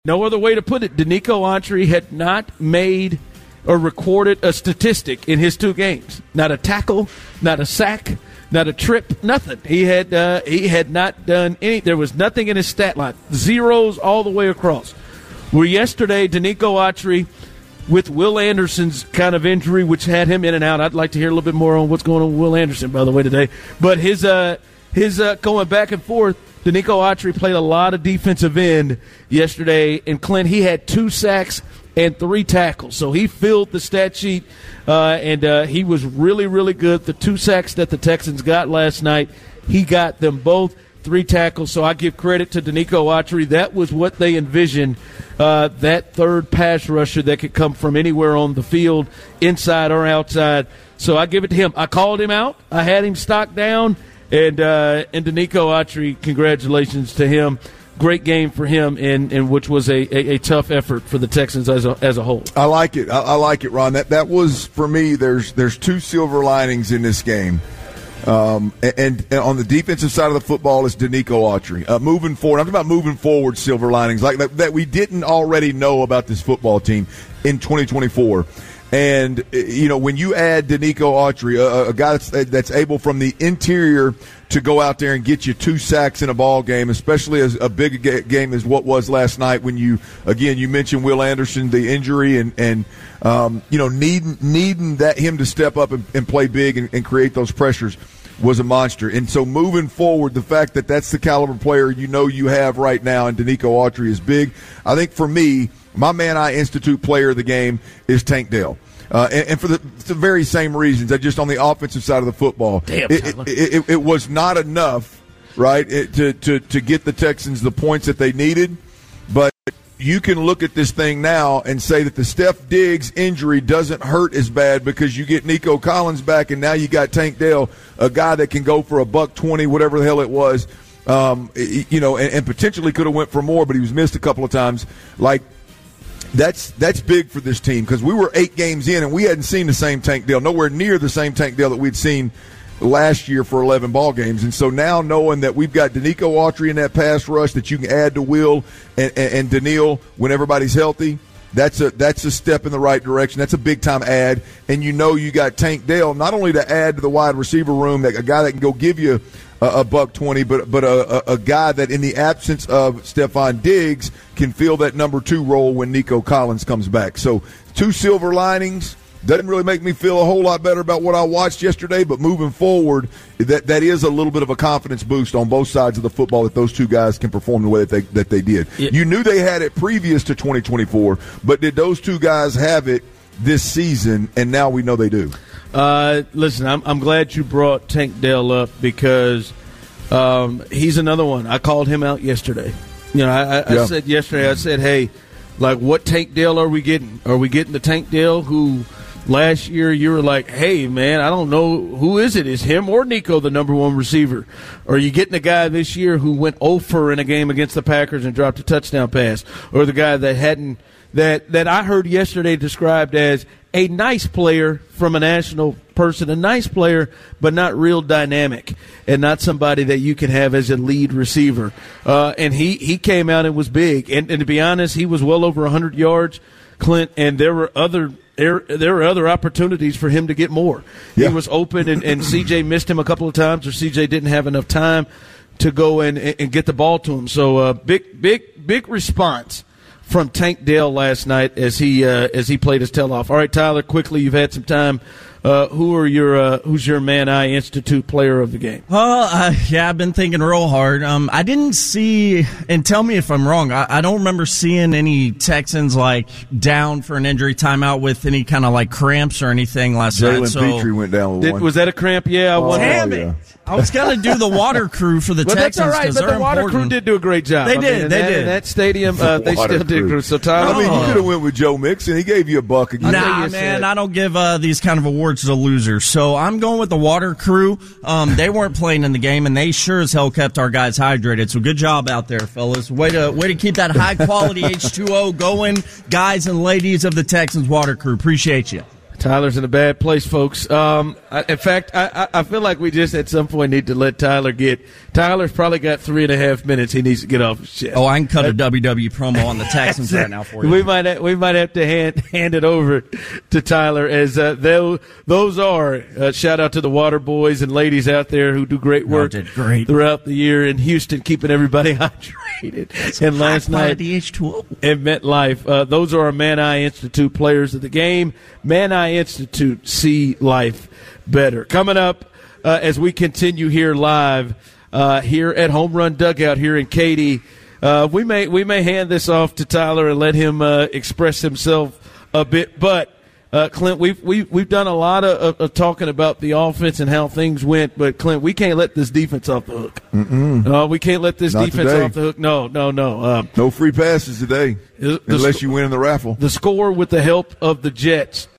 No other way to put it. Danico Autry had not made or recorded a statistic in his 2 games. Not a tackle, not a sack, not a trip, nothing. He had not done any. There was nothing in his stat line. Zeros all the way across. Well, yesterday, Danico Autry, with Will Anderson's kind of injury, which had him in and out. I'd like to hear a little bit more on what's going on with Will Anderson, by the way, today. But his going back and forth, Danico Autry played a lot of defensive end yesterday, and Clint, he had 2 sacks and 3 tackles. So he filled the stat sheet, and he was really, really good. The 2 sacks that the Texans got last night, he got them both, 3 tackles. So I give credit to Danico Autry. That was what they envisioned, that third pass rusher that could come from anywhere on the field, inside or outside. So I give it to him. I called him out. I had him stocked down. And Danico Autry, congratulations to him. Great game for him, and which was a tough effort for the Texans as a whole. I like it. I like it, Ron. That was, for me, there's 2 silver linings in this game. And on the defensive side of the football is Danico Autry. Moving forward, I'm talking about moving forward silver linings, like that we didn't already know about this football team in 2024. And, when you add Danico Autry, a guy that's able from the interior to go out there and get you 2 sacks in a ball game, especially as a big game as what was last night when you mentioned Will Anderson, the injury, and needing him to step up and play big and create those pressures was a monster. And so moving forward, the fact that that's the caliber player you have right now, and Danico Autry is big. I think for me, my Man I Institute player of the game is Tank Dell. And for the very same reasons, just on the offensive side of the football. It was not enough, right, to get the Texans the points that they needed. But you can look at this thing now and say that the Steph Diggs injury doesn't hurt as bad because you get Nico Collins back, and now you got Tank Dell, a guy that can go for $120, whatever the hell it was, and potentially could have went for more, but he was missed a couple of times. That's big for this team because we were 8 games in and we hadn't seen the same Tank Dell, nowhere near the same Tank Dell that we'd seen last year for 11 ball games. And so now knowing that we've got Danico Autry in that pass rush that you can add to Will and Daniil when everybody's healthy, that's a step in the right direction. That's a big-time add. And you got Tank Dell not only to add to the wide receiver room, a guy that can go give you $120, but a guy that in the absence of Stephon Diggs can fill that number 2 role when Nico Collins comes back. So 2 silver linings. Doesn't really make me feel a whole lot better about what I watched yesterday, but moving forward, that is a little bit of a confidence boost on both sides of the football that those 2 guys can perform the way that they did. Yeah. You knew they had it previous to 2024, but did those 2 guys have it this season? And now we know they do. Listen, I'm glad you brought Tank Dell up because he's another one. I called him out yesterday. I said yesterday, hey, what Tank Dell are we getting? Are we getting the Tank Dell who last year you were like, hey, man, I don't know who is it? Is him or Nico the number 1 receiver? Or are you getting a guy this year who went 0-for in a game against the Packers and dropped a touchdown pass? Or the guy that I heard yesterday described as a nice player from a national person, a nice player, but not real dynamic and not somebody that you can have as a lead receiver. And he came out and was big. And to be honest, he was well over 100 yards, Clint, and there were other opportunities for him to get more. Yeah. He was open, and C.J. missed him a couple of times, or C.J. didn't have enough time to go and get the ball to him. So big response from Tank Dell last night as he played his tail off. All right, Tyler, quickly, you've had some time. Who's your Man I Institute player of the game? Well, I've been thinking real hard. I didn't see, and tell me if I'm wrong, I don't remember seeing any Texans down for an injury timeout with any kind of cramps or anything last night. Jalen Petrie went down with one. Was that a cramp? Yeah, I wonder. Damn it. Yeah. I was going to do the water crew for the Texans. That's all right, but the water crew did do a great job. They did. In that stadium, they still did. So, Tyler, you could have went with Joe Mixon. He gave you a buck again. Nah, man, I don't give these kind of awards to losers. So I'm going with the water crew. They weren't playing in the game, and they sure as hell kept our guys hydrated. So good job out there, fellas. Way to keep that high quality H2O going, guys and ladies of the Texans water crew. Appreciate you. Tyler's in a bad place, folks. In fact, I feel like we just at some point need to let Tyler get. Tyler's probably got 3.5 minutes he needs to get off his chest. Oh, I can cut a WWE promo on the Texans right now for you. We might have to hand it over to Tyler as those are shout out to the water boys and ladies out there who do great work throughout the year in Houston, keeping everybody hydrated. And last night at MetLife, those are our Man Eye Institute players of the game. Man Eye Institute, see life better. Coming up as we continue here live here at Home Run Dugout here in Katy, we may hand this off to Tyler and let him express himself a bit. But Clint, we've done a lot of talking about the offense and how things went. But Clint, we can't let this defense off the hook. We can't let this defense off the hook. No. No free passes today, unless you win in the raffle. The score with the help of the Jets.